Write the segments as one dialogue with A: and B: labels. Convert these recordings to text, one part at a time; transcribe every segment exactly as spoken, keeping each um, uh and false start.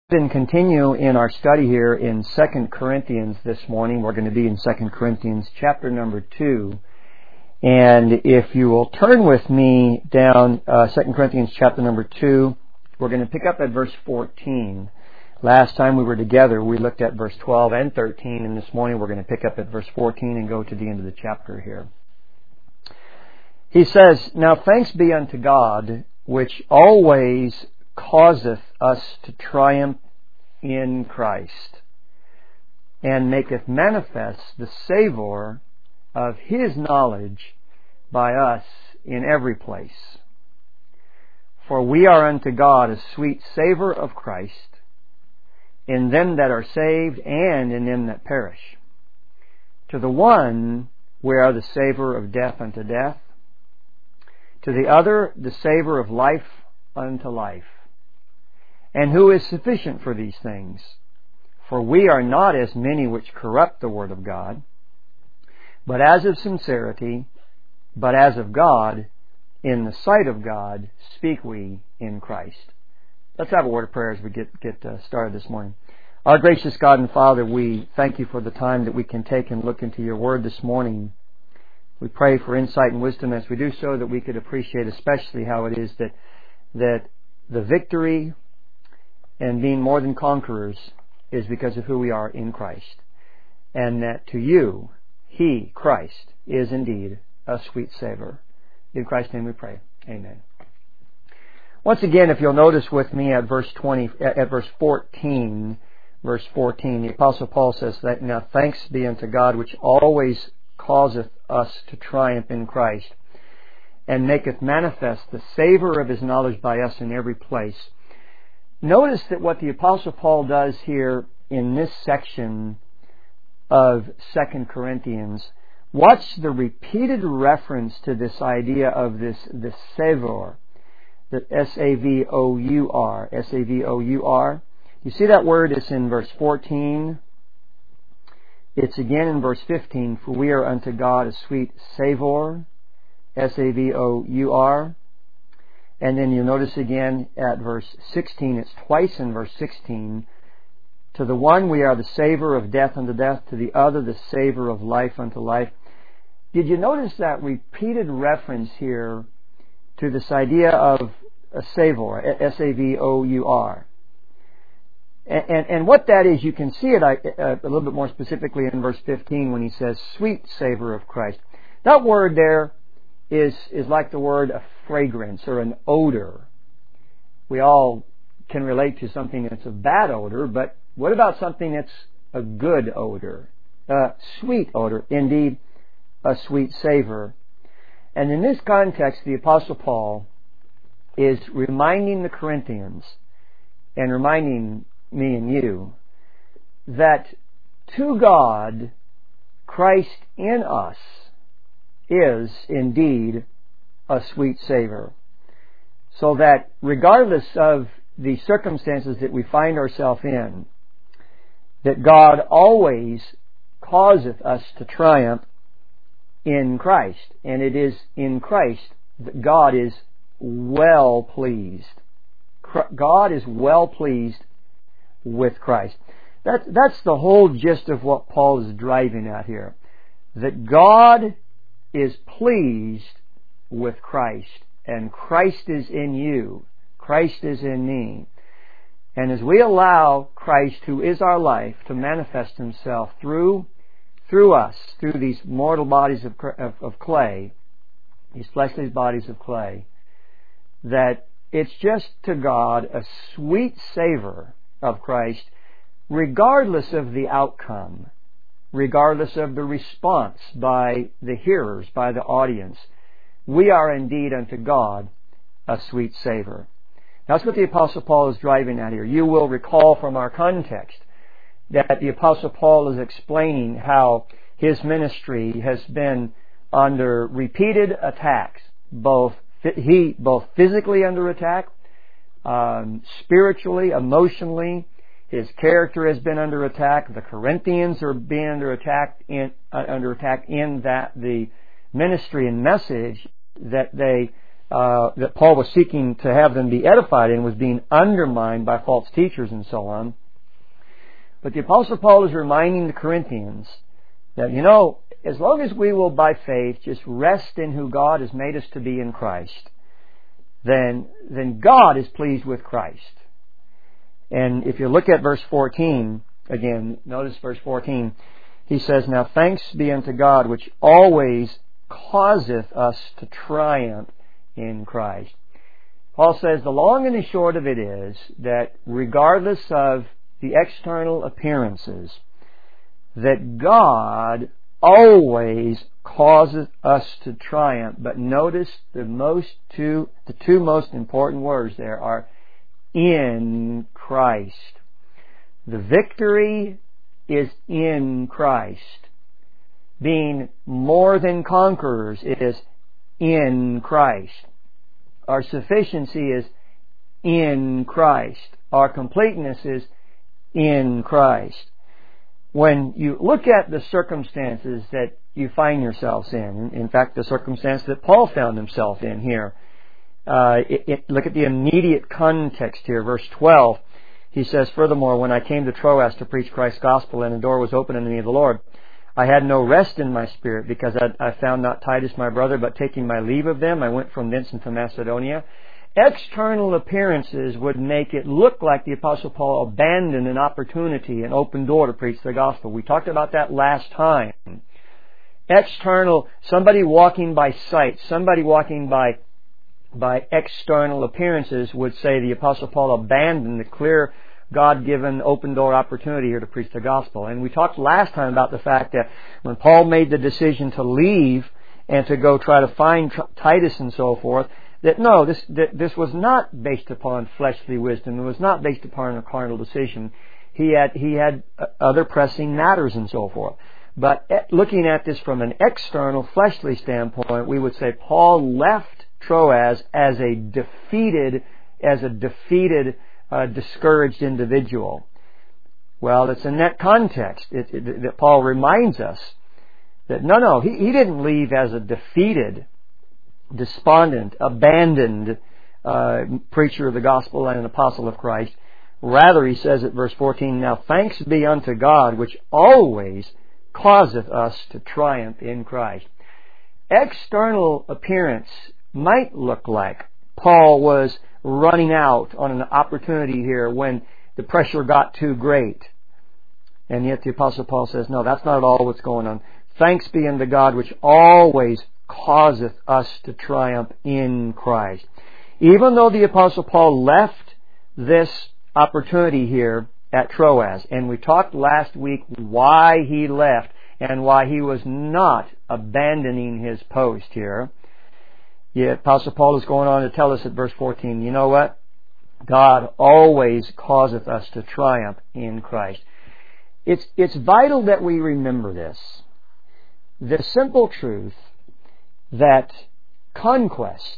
A: And continue in our study here in Second Corinthians this morning. We're going to be in Second Corinthians chapter number two. And if you will turn with me down uh, Second Corinthians chapter number two, we're going to pick up at verse fourteen. Last time we were together, we looked at verse twelve and thirteen, and this morning we're going to pick up at verse fourteen and go to the end of the chapter here. He says, "Now thanks be unto God, which always causeth us to triumph in Christ, and maketh manifest the savour of His knowledge by us in every place. For we are unto God a sweet savour of Christ in them that are saved and in them that perish. To the one we are the savour of death unto death, to the other the savour of life unto life. And who is sufficient for these things? For we are not as many which corrupt the word of God, but as of sincerity, but as of God, in the sight of God, speak we in Christ." Let's have a word of prayer as we get, get uh, started this morning. Our gracious God and Father, we thank you for the time that we can take and look into your word this morning. We pray for insight and wisdom as we do so, that we could appreciate especially how it is that, that the victory and being more than conquerors is because of who we are in Christ. And that to you, He, Christ, is indeed a sweet savour. In Christ's name we pray. Amen. Once again, if you'll notice with me at verse twenty, at verse fourteen, verse fourteen, the Apostle Paul says that, "Now thanks be unto God, which always causeth us to triumph in Christ, and maketh manifest the savour of His knowledge by us in every place." Notice that what the Apostle Paul does here in this section of Second Corinthians, watch the repeated reference to this idea of this, this savour, the S A V O U R, S A V O U R. You see that word? It's in verse fourteen. It's again in verse fifteen. "For we are unto God a sweet savour," S A V O U R. And then you'll notice again at verse sixteen, it's twice in verse sixteen. "To the one we are the savour of death unto death, to the other the savour of life unto life." Did you notice that repeated reference here to this idea of a savour, S A V O U R? And, and, and what that is, you can see it a, a little bit more specifically in verse fifteen when he says, "Sweet savour of Christ." That word there is is like the word a fragrance or an odor. We all can relate to something that's a bad odor, but what about something that's a good odor? A sweet odor, indeed, a sweet savor. And in this context, the Apostle Paul is reminding the Corinthians and reminding me and you that to God, Christ in us is indeed a sweet savor. So that regardless of the circumstances that we find ourselves in, that God always causeth us to triumph in Christ. And it is in Christ that God is well pleased. God is well pleased with Christ. That, that's the whole gist of what Paul is driving at here. That God is pleased with Christ, and Christ is in you. Christ is in me. And as we allow Christ, who is our life, to manifest Himself through through us, through these mortal bodies of, of, of clay, these fleshly bodies of clay, that it's just to God a sweet savour of Christ, regardless of the outcome, regardless of the response by the hearers, by the audience. We are indeed unto God a sweet savour. That's what the Apostle Paul is driving at here. You will recall from our context that the Apostle Paul is explaining how his ministry has been under repeated attacks, both he both physically under attack, um, spiritually, emotionally. His character has been under attack. The Corinthians are being under attack in uh, under attack in that the ministry and message that they uh, that Paul was seeking to have them be edified in was being undermined by false teachers and so on. But the Apostle Paul is reminding the Corinthians that, you know, as long as we will by faith just rest in who God has made us to be in Christ, then, then God is pleased with Christ. And if you look at verse fourteen, again, notice verse fourteen, he says, "Now thanks be unto God, which always causeth us to triumph in Christ." Paul says the long and the short of it is that regardless of the external appearances, that God always causes us to triumph. But notice the most two, the two most important words there are in Christ. The victory is in Christ. Being more than conquerors is in Christ. Our sufficiency is in Christ. Our completeness is in Christ. When you look at the circumstances that you find yourselves in, in fact, the circumstance that Paul found himself in here, uh, it, it, look at the immediate context here, verse twelve. He says, "Furthermore, when I came to Troas to preach Christ's gospel, and the door was opened unto me of the Lord, I had no rest in my spirit, because I, I found not Titus my brother, but taking my leave of them, I went from thence into Macedonia." External appearances would make it look like the Apostle Paul abandoned an opportunity, an open door to preach the gospel. We talked about that last time. External, somebody walking by sight, somebody walking by by external appearances would say the Apostle Paul abandoned the clear God-given open door opportunity here to preach the gospel. And we talked last time about the fact that when Paul made the decision to leave and to go try to find Titus and so forth, that no, this this was not based upon fleshly wisdom. It was not based upon a carnal decision. He had he had other pressing matters and so forth. But looking at this from an external fleshly standpoint, we would say Paul left Troas as a defeated, as a defeated, uh, discouraged individual. Well, it's in that context it, it, that Paul reminds us that no, no, he, he didn't leave as a defeated, despondent, abandoned uh, preacher of the gospel and an apostle of Christ. Rather, he says at verse fourteen, "Now thanks be unto God, which always causeth us to triumph in Christ." External appearance might look like Paul was running out on an opportunity here when the pressure got too great. And yet the Apostle Paul says, no, that's not at all what's going on. Thanks be unto God, which always causeth us to triumph in Christ. Even though the Apostle Paul left this opportunity here at Troas, and we talked last week why he left and why he was not abandoning his post here, the Apostle Paul is going on to tell us at verse fourteen, you know what? God always causeth us to triumph in Christ. It's, it's vital that we remember this. The simple truth that conquest,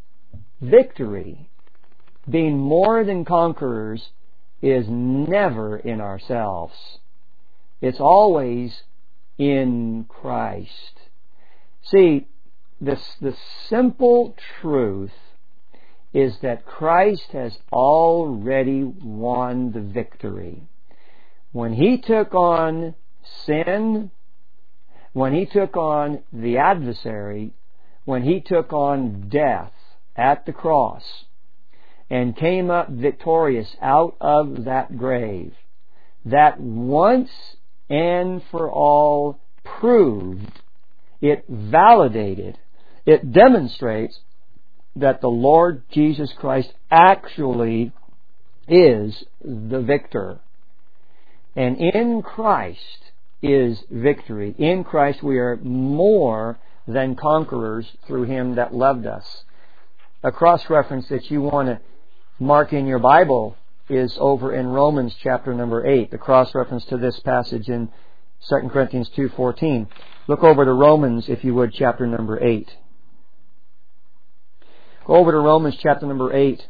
A: victory, being more than conquerors is never in ourselves. It's always in Christ. See, this, the simple truth is that Christ has already won the victory. When He took on sin, when He took on the adversary, when He took on death at the cross, and came up victorious out of that grave, that once and for all proved, it validated, it demonstrates that the Lord Jesus Christ actually is the victor. And in Christ is victory. In Christ we are more than conquerors through Him that loved us. A cross-reference that you want to mark in your Bible is over in Romans chapter number eight, the cross-reference to this passage in Second Corinthians two fourteen. Look over to Romans, if you would, chapter number eight. Go over to Romans chapter number eight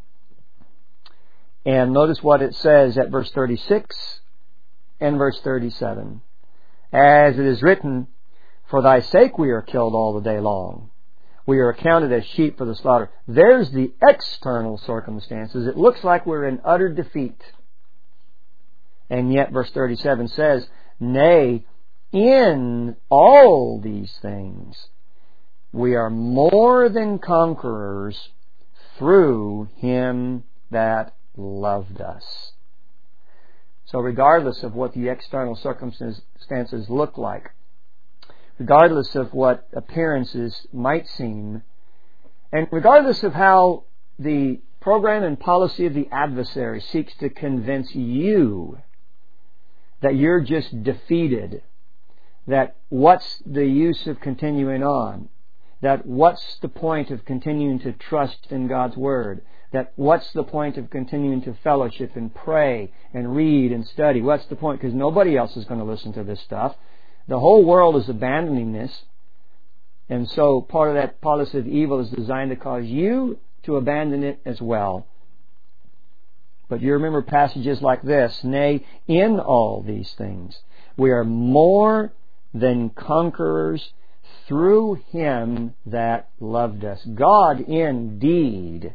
A: and notice what it says at verse thirty-six and verse thirty-seven. "As it is written, For thy sake we are killed all the day long. We are accounted as sheep for the slaughter. There's the external circumstances. It looks like we're in utter defeat. And yet, verse thirty-seven says, nay, in all these things, we are more than conquerors through Him that loved us. So regardless of what the external circumstances look like, regardless of what appearances might seem, and regardless of how the program and policy of the adversary seeks to convince you that you're just defeated, that what's the use of continuing on, that what's the point of continuing to trust in God's Word, that what's the point of continuing to fellowship and pray and read and study, what's the point? Because nobody else is going to listen to this stuff. The whole world is abandoning this, and so part of that policy of evil is designed to cause you to abandon it as well. But you remember passages like this, nay, in all these things, we are more than conquerors through Him that loved us. God indeed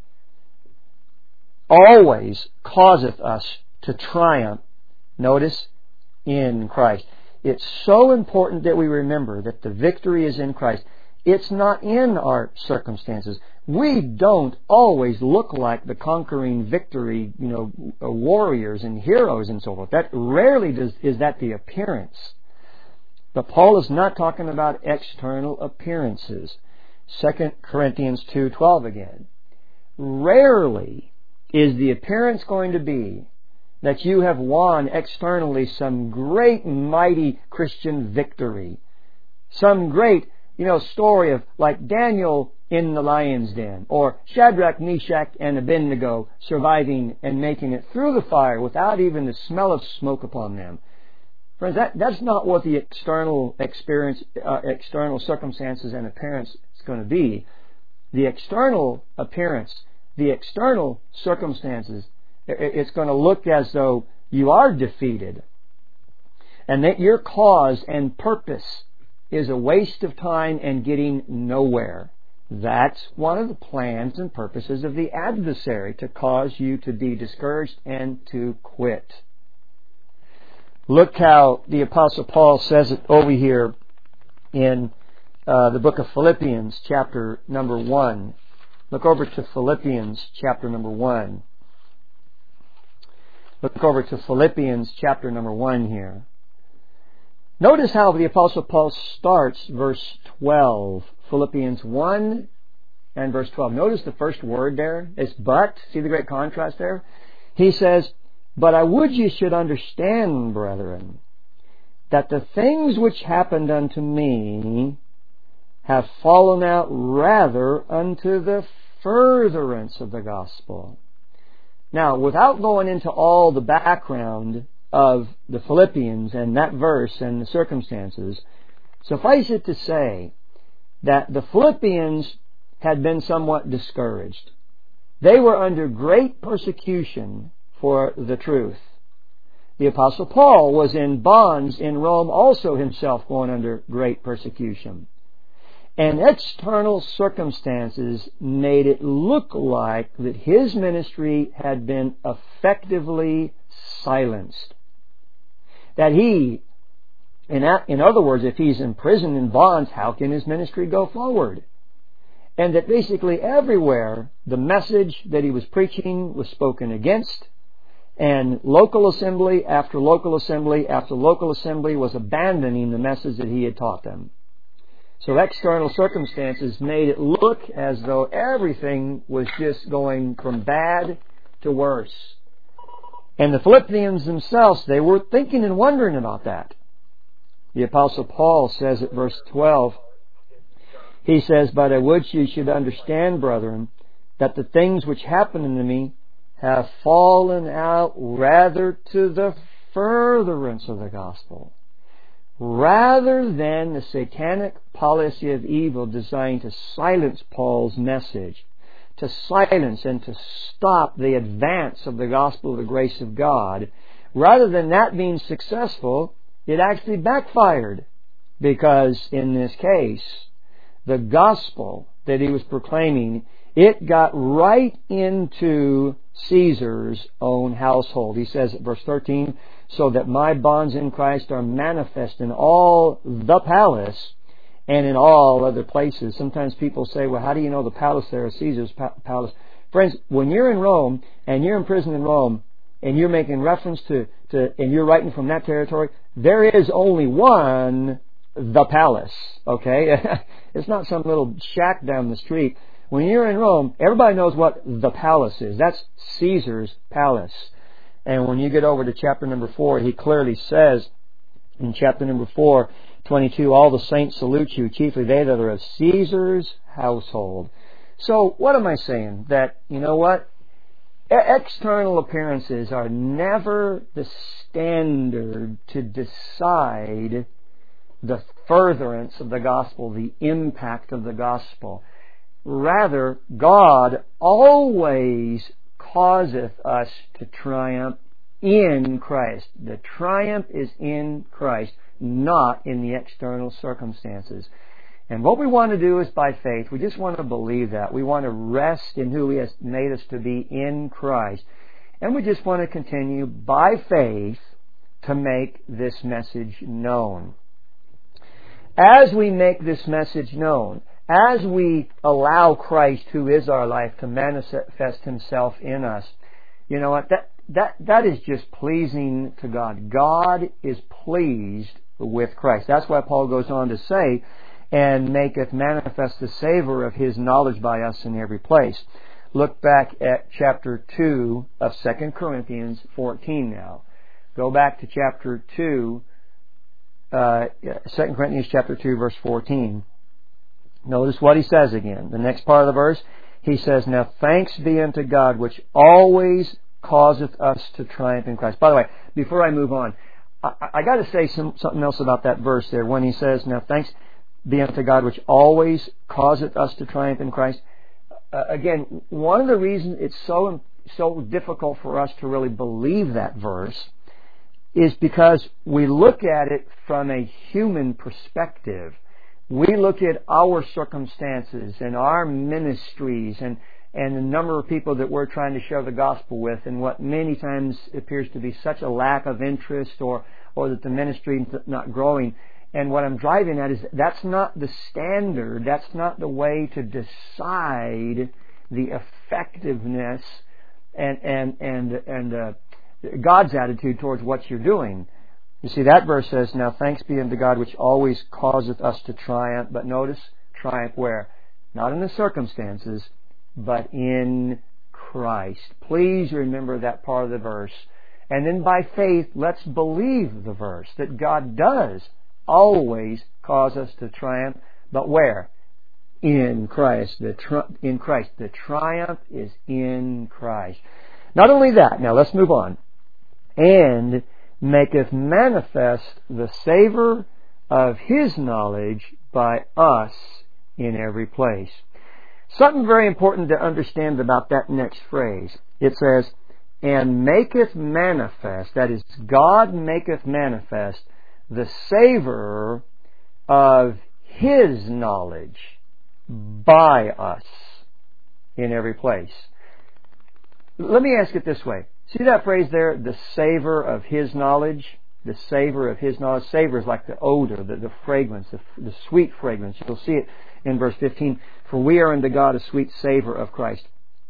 A: always causeth us to triumph, notice, in Christ. It's so important that we remember that the victory is in Christ. It's not in our circumstances. We don't always look like the conquering victory, you know, warriors and heroes and so forth. That rarely does, is that the appearance. But Paul is not talking about external appearances. Second Corinthians two twelve again. Rarely is the appearance going to be that you have won externally some great mighty Christian victory. Some great, you know, story of like Daniel in the lion's den, or Shadrach, Meshach, and Abednego surviving and making it through the fire without even the smell of smoke upon them. Friends, that, that's not what the external experience, uh, external circumstances and appearance is going to be. The external appearance, the external circumstances, it's going to look as though you are defeated, and that your cause and purpose is a waste of time and getting nowhere. That's one of the plans and purposes of the adversary, to cause you to be discouraged and to quit. Look how the Apostle Paul says it over here in uh, the book of Philippians, chapter number one. Look over to Philippians, chapter number one. Look over to Philippians, chapter number one here. Notice how the Apostle Paul starts verse twelve. Philippians one and verse twelve. Notice the first word there. It's but. See the great contrast there? He says, but I would ye should understand, brethren, that the things which happened unto me have fallen out rather unto the furtherance of the gospel. Now, without going into all the background of the Philippians and that verse and the circumstances, suffice it to say that the Philippians had been somewhat discouraged. They were under great persecution for the truth. The Apostle Paul was in bonds in Rome, also himself going under great persecution. And external circumstances made it look like that his ministry had been effectively silenced. That he, in, in other words, if he's imprisoned in bonds, how can his ministry go forward? And that basically everywhere the message that he was preaching was spoken against, and local assembly after local assembly after local assembly was abandoning the message that he had taught them. So external circumstances made it look as though everything was just going from bad to worse. And the Philippians themselves, they were thinking and wondering about that. The Apostle Paul says at verse twelve, he says, but I would you should understand, brethren, that the things which happened unto me have fallen out rather to the furtherance of the gospel, rather than the satanic policy of evil designed to silence Paul's message, to silence and to stop the advance of the gospel of the grace of God. Rather than that being successful, it actually backfired, because in this case, the gospel that he was proclaiming, it got right into Caesar's own household. He says at verse thirteen, so that my bonds in Christ are manifest in all the palace and in all other places. Sometimes people say, well, how do you know the palace there is Caesar's pa- palace? Friends, when you're in Rome and you're in prison in Rome and you're making reference to, to and you're writing from that territory, there is only one, the palace. Okay? It's not some little shack down the street. When you're in Rome, everybody knows what the palace is. That's Caesar's palace. And when you get over to chapter number four, he clearly says in chapter number four, twenty-two, all the saints salute you, chiefly they that are of Caesar's household. So what am I saying? That, you know what? External appearances are never the standard to decide the furtherance of the gospel, the impact of the gospel. Rather, God always causeth us to triumph in Christ. The triumph is in Christ, not in the external circumstances. And what we want to do is by faith. We just want to believe that. We want to rest in who He has made us to be in Christ. And we just want to continue by faith to make this message known. As we make this message known, as we allow Christ, who is our life, to manifest Himself in us, you know what? That that that is just pleasing to God. God is pleased with Christ. That's why Paul goes on to say, and maketh manifest the savor of His knowledge by us in every place. Look back at chapter two of Second Corinthians fourteen now. Go back to chapter two, uh, Second Corinthians chapter two, verse fourteen. Notice what he says again. The next part of the verse, he says, now thanks be unto God, which always causeth us to triumph in Christ. By the way, before I move on, I, I got to say some, something else about that verse there. When he says, now thanks be unto God, which always causeth us to triumph in Christ. Uh, again, one of the reasons it's so so difficult for us to really believe that verse is because we look at it from a human perspective. We look at our circumstances and our ministries and, and the number of people that we're trying to share the gospel with, and what many times appears to be such a lack of interest, or, or that the ministry is not growing. And what I'm driving at is that's not the standard. That's not the way to decide the effectiveness and and and and uh, God's attitude towards what you're doing. You see, that verse says, now thanks be unto God, which always causeth us to triumph. But notice, triumph where? Not in the circumstances, but in Christ. Please remember that part of the verse. And then by faith, let's believe the verse, that God does always cause us to triumph. But where? In Christ. The tri- in Christ. The triumph is in Christ. Not only that, now let's move on. And maketh manifest the savor of His knowledge by us in every place. Something very important to understand about that next phrase. It says, and maketh manifest, that is, God maketh manifest the savor of His knowledge by us in every place. Let me ask it this way. See that phrase there, the savor of His knowledge? The savor of His knowledge. Savor is like the odor, the, the fragrance, the, the sweet fragrance. You'll see it in verse fifteen. For we are unto God a sweet savor of Christ.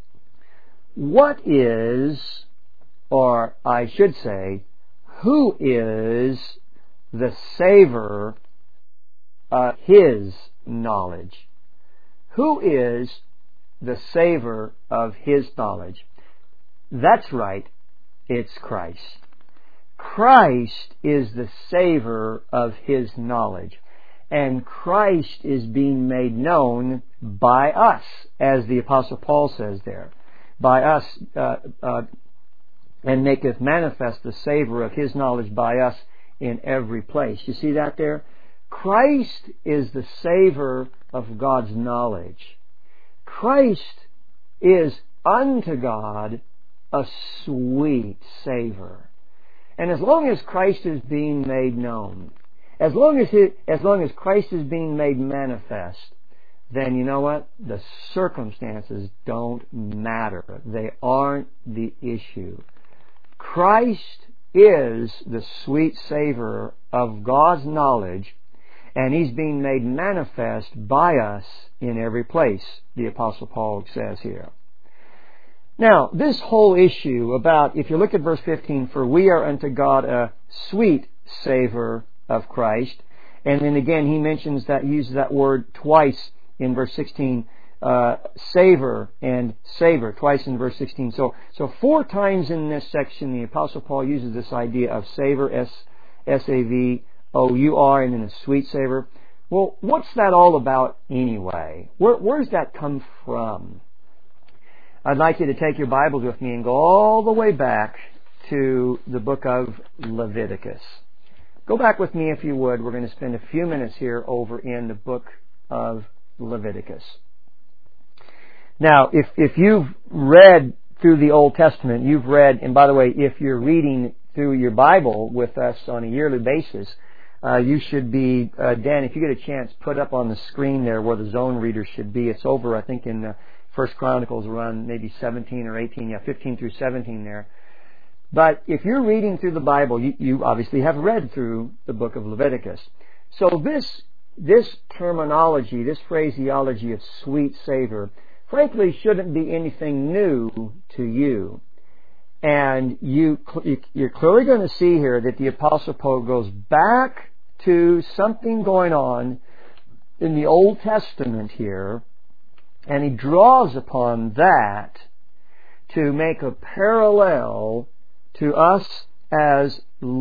A: What is, or I should say, who is the savor of His knowledge? Who is the savor of His knowledge? That's right, it's Christ. Christ is the savor of His knowledge. And Christ is being made known by us, as the Apostle Paul says there. By us, uh, uh, and maketh manifest the savor of His knowledge by us in every place. You see that there? Christ is the savor of God's knowledge. Christ is unto God a sweet savor. And as long as Christ is being made known, as long as he, as long as Christ is being made manifest, then you know what? The circumstances don't matter. They aren't the issue. Christ is the sweet savor of God's knowledge, and He's being made manifest by us in every place, the Apostle Paul says here. Now, this whole issue about, if you look at verse fifteen, for we are unto God a sweet savor of Christ, and then again he mentions that, uses that word twice in verse sixteen, uh, savor and savor, twice in verse sixteen. So, so four times in this section the Apostle Paul uses this idea of savor, S, S A V O U R, and then a sweet savor. Well, what's that all about anyway? Where, where's that come from? I'd like you to take your Bibles with me and go all the way back to the book of Leviticus. Go back with me if you would. We're going to spend a few minutes here over in the book of Leviticus. Now, if, if you've read through the Old Testament, you've read, and by the way, if you're reading through your Bible with us on a yearly basis, uh, you should be, uh, Dan, if you get a chance, put up on the screen there where the zone reader should be. It's over, I think, in the First Chronicles around maybe seventeen or eighteen, yeah, fifteen through seventeen there. But if you're reading through the Bible, you, you obviously have read through the book of Leviticus. So this, this terminology, this phraseology of sweet savor, frankly shouldn't be anything new to you. And you, you're clearly going to see here that the Apostle Paul goes back to something going on in the Old Testament here, and he draws upon that to make a parallel to us as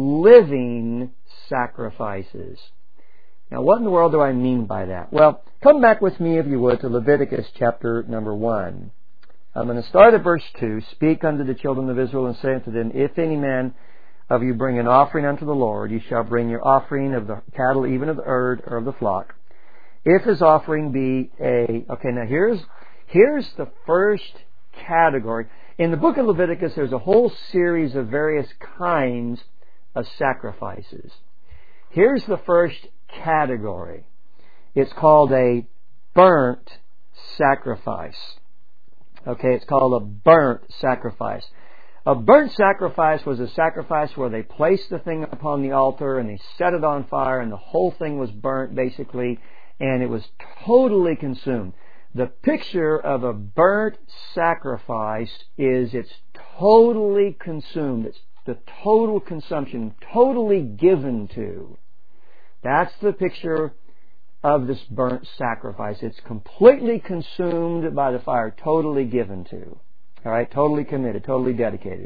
A: living sacrifices. Now, what in the world do I mean by that? Well, come back with me, if you would, to Leviticus chapter number one. I'm going to start at verse two. Speak unto the children of Israel and say unto them, if any man of you bring an offering unto the Lord, you shall bring your offering of the cattle, even of the herd or of the flock. If his offering be a... Okay, now here's, here's the first category. In the book of Leviticus, there's a whole series of various kinds of sacrifices. Here's the first category. It's called a burnt sacrifice. Okay, it's called a burnt sacrifice. A burnt sacrifice was a sacrifice where they placed the thing upon the altar and they set it on fire and the whole thing was burnt, basically, and it was totally consumed. The picture of a burnt sacrifice is it's totally consumed. It's the total consumption, totally given to. That's the picture of this burnt sacrifice. It's completely consumed by the fire, totally given to. All right, totally committed, totally dedicated.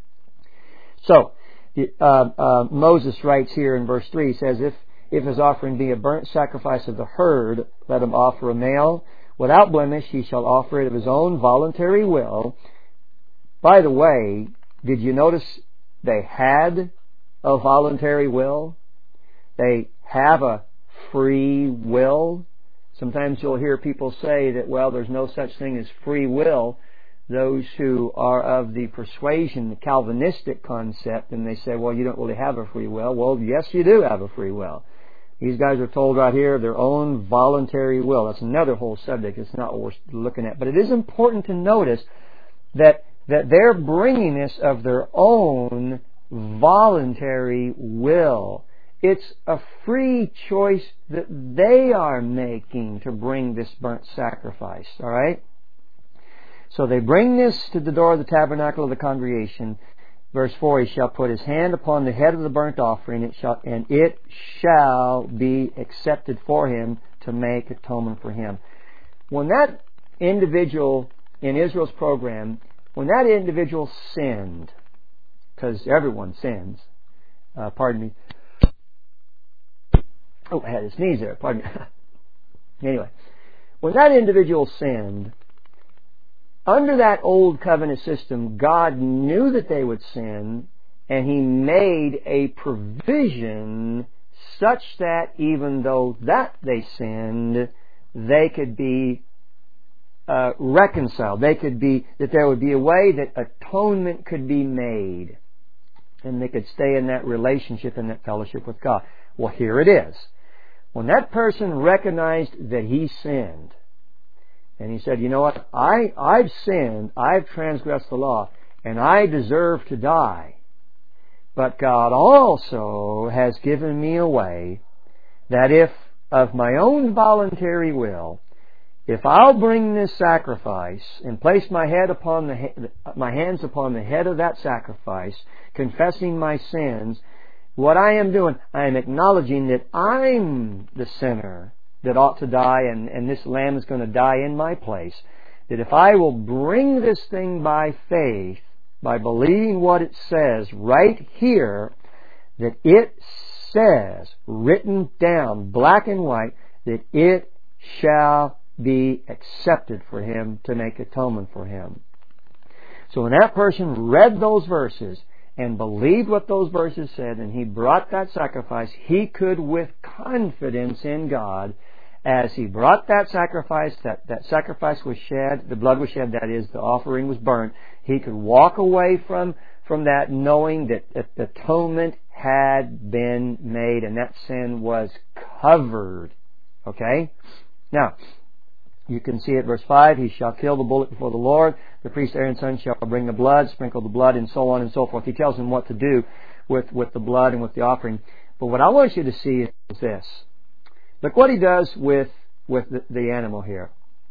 A: So, uh, uh, Moses writes here in verse three, he says, if, if his offering be a burnt sacrifice of the herd, let him offer a male. Without blemish, he shall offer it of his own voluntary will. By the way, did you notice they had a voluntary will? They have a free will. Sometimes you'll hear people say that, well, there's no such thing as free will. Those who are of the persuasion, the Calvinistic concept, and they say, well, you don't really have a free will. Well, yes, you do have a free will. These guys are told right here of their own voluntary will. That's another whole subject. It's not what we're looking at. But it is important to notice that, that they're bringing this of their own voluntary will. It's a free choice that they are making to bring this burnt sacrifice. All right? So they bring this to the door of the tabernacle of the congregation. Verse four, he shall put his hand upon the head of the burnt offering, it shall, and it shall be accepted for him to make atonement for him. When that individual in Israel's program, when that individual sinned, because everyone sins, uh, pardon me, oh, I had a sneeze there, pardon me. Anyway, when that individual sinned, under that old covenant system, God knew that they would sin, and He made a provision such that even though that they sinned, they could be uh, reconciled. They could be, that there would be a way that atonement could be made, and they could stay in that relationship and that fellowship with God. Well, here it is. When that person recognized that he sinned, And he said, you know what? I, I've sinned. I've transgressed the law. And I deserve to die. But God also has given me a way that if of my own voluntary will, if I'll bring this sacrifice and place my head upon the my hands upon the head of that sacrifice, confessing my sins, what I am doing, I am acknowledging that I'm the sinner that ought to die, and, and this lamb is going to die in my place. That if I will bring this thing by faith, by believing what it says right here, that it says, written down, black and white, that it shall be accepted for him to make atonement for him. So when that person read those verses and believed what those verses said, and he brought that sacrifice, he could with confidence in God, as he brought that sacrifice, that, that sacrifice was shed, the blood was shed, that is, the offering was burnt, he could walk away from, from that knowing that, that the atonement had been made and that sin was covered. Okay? Now, you can see it, verse five, he shall kill the bullock before the Lord, the priest Aaron's son shall bring the blood, sprinkle the blood, and so on and so forth. He tells him what to do with, with the blood and with the offering. But what I want you to see is this. Look what he does with, with the, the animal here.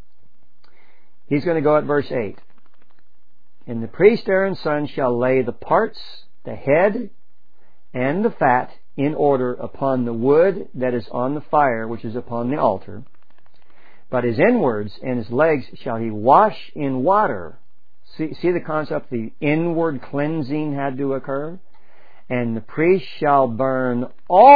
A: He's going to go at verse eight. And the priest Aaron's son shall lay the parts, the head, and the fat in order upon the wood that is on the fire, which is upon the altar. But his inwards and his legs shall he wash in water. See, see the concept? The inward cleansing had to occur. And the priest shall burn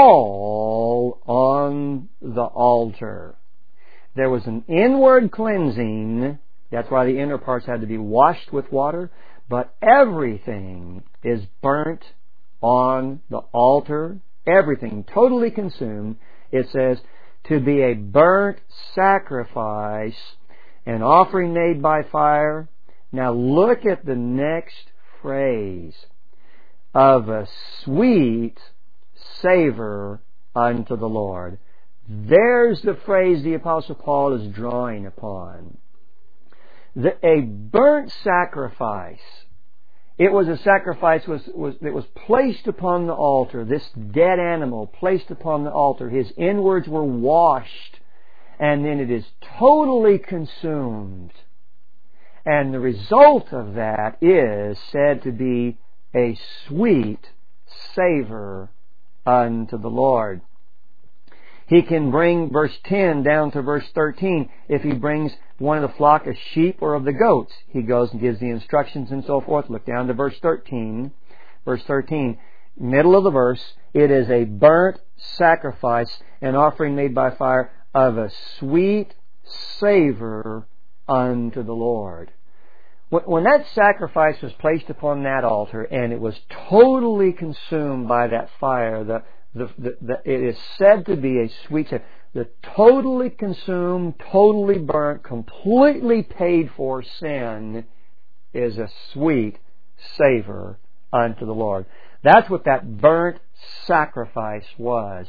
A: all on the altar. There was an inward cleansing. That's why the inner parts had to be washed with water. But everything is burnt on the altar. Everything totally consumed. It says, to be a burnt sacrifice, an offering made by fire. Now look at the next phrase. Of a sweet savor unto the Lord. There's the phrase the Apostle Paul is drawing upon. The, a burnt sacrifice. It was a sacrifice was, was, that was placed upon the altar. This dead animal placed upon the altar. His inwards were washed. And then it is totally consumed. And the result of that is said to be a sweet savor unto the Lord. He can bring verse ten down to verse thirteen. If he brings one of the flock of sheep or of the goats, he goes and gives the instructions and so forth. Look down to verse thirteen. Verse thirteen, middle of the verse, it is a burnt sacrifice, an offering made by fire of a sweet savor unto the Lord. When that sacrifice was placed upon that altar and it was totally consumed by that fire, the, the, the, the, it is said to be a sweet savor. The totally consumed, totally burnt, completely paid for sin is a sweet savor unto the Lord. That's what that burnt sacrifice was.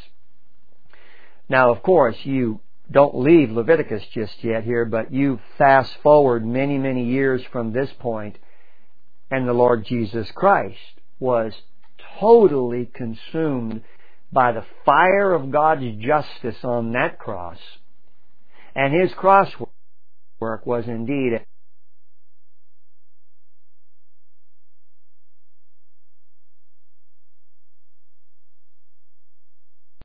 A: Now, of course, you don't leave Leviticus just yet here, but you fast forward many, many years from this point, and the Lord Jesus Christ was totally consumed by the fire of God's justice on that cross. And His cross work was indeed